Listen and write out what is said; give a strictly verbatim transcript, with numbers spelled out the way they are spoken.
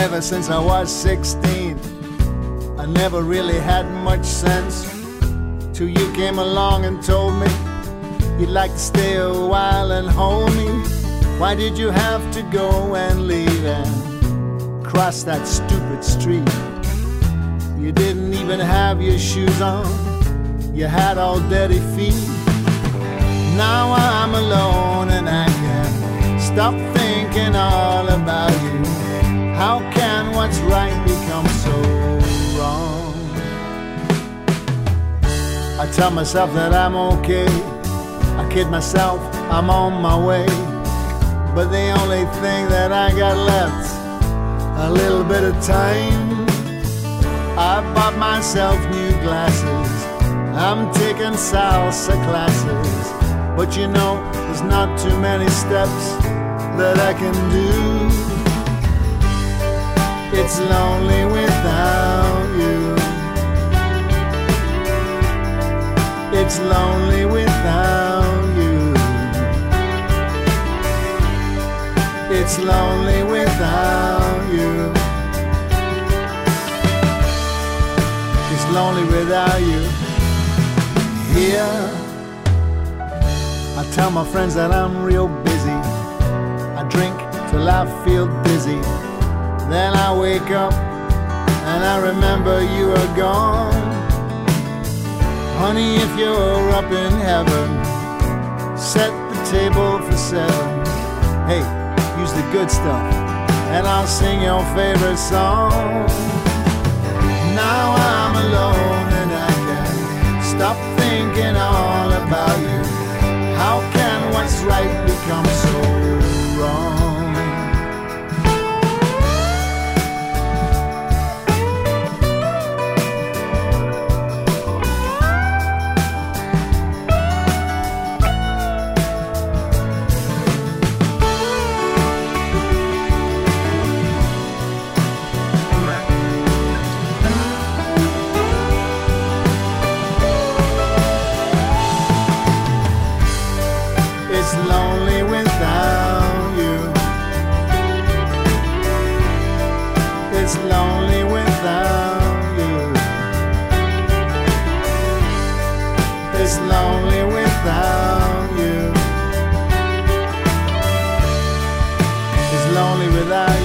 ever since I was sixteen, I never really had much sense, till you came along and told me you'd like to stay a while and hold me. Why did you have to go and leave and cross that stupid street? You didn't even have your shoes on, you had all dirty feet. Now I'm alone and I can't stop thinking all about you. How can what's right become so wrong? I tell myself that I'm okay, I kid myself I'm on my way, but the only thing that I got left's a little bit of time. I bought myself new glasses, I'm taking salsa classes, but you know there's not too many steps that I can do. It's lonely without you. It's lonely without you. It's lonely without you. It's lonely without you. Here, I tell my friends that I'm real busy. I drink till I feel dizzy. Then I wake up and I remember you are gone. Honey, if you're up in heaven, set the table for seven. Hey, use the good stuff and I'll sing your favorite song. Now I'm alone and I can't stop thinking all about you. How can what's right become so wrong? It's lonely without you. It's lonely without you. It's lonely without you. It's lonely without you.